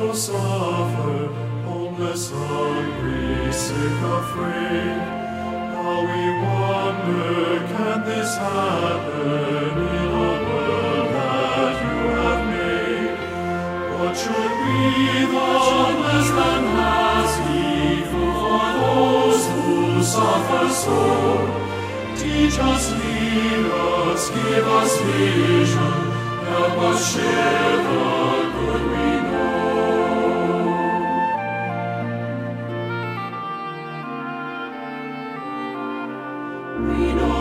who suffer, homeless, hungry, sick, afraid. How we wonder, can this happen in a world that you have made? What should be the less than has evil for those who suffer so? Teach us, lead us, give us vision, help us share the good we know. We know